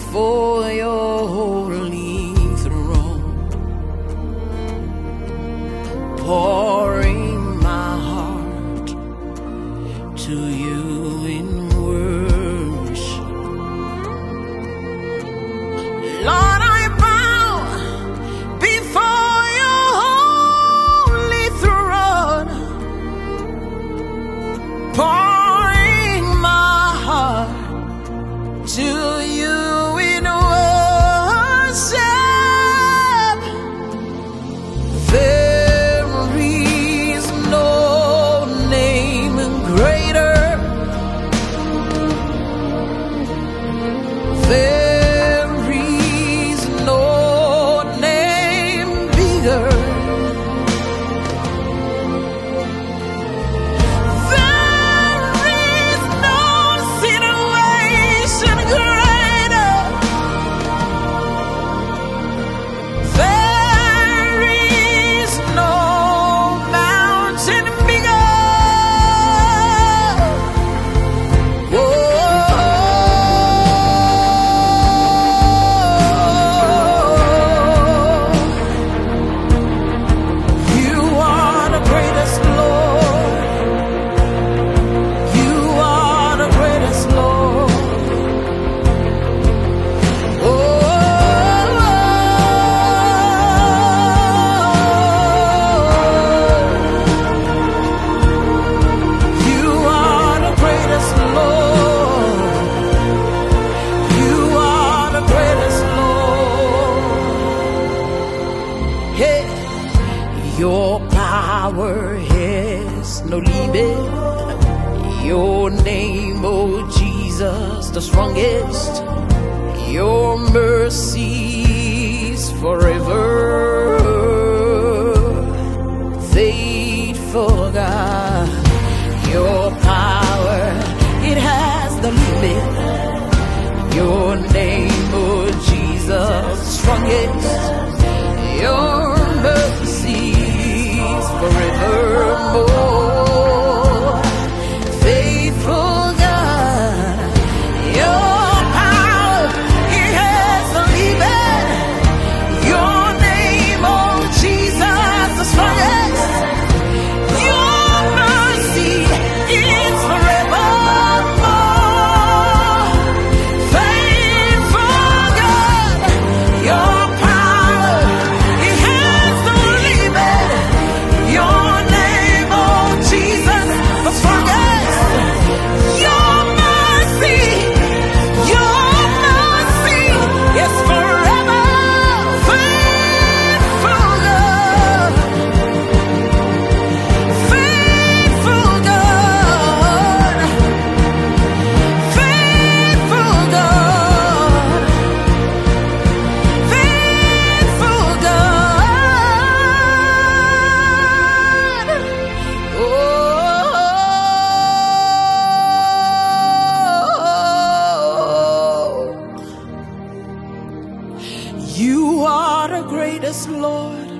before your holy throne, pouring my heart to you in worship. Lord, I bow before your holy throne, pouring my heart to you in worship. There is no name greater. There is no name bigger. Your power has no limit. Your name, oh Jesus, the strongest. Your mercies forever. Faithful God, your power, it has no limit. Your name, oh Jesus, strongest. Your mercies forevermore. Faithful God, your power, it has no limit. Your name, oh Jesus, the strongest. Your mercy is forevermore. Faithful God, your power, it has no limit. Your name, oh Jesus, the strongest. Your mercy is forever. Faithful God, faithful God, faithful God, faithful God. Oh, you are the greatest, Lord.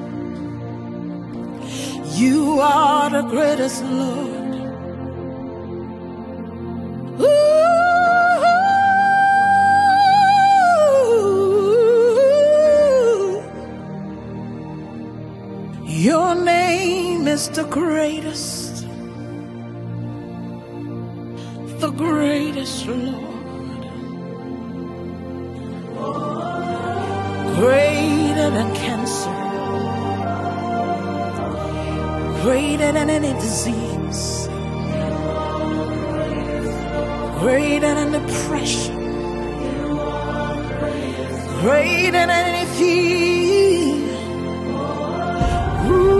You are the greatest, Lord. Ooh. Your name is the greatest, Lord. Greater than cancer, greater than any disease, greater than depression, greater than any fear. Ooh.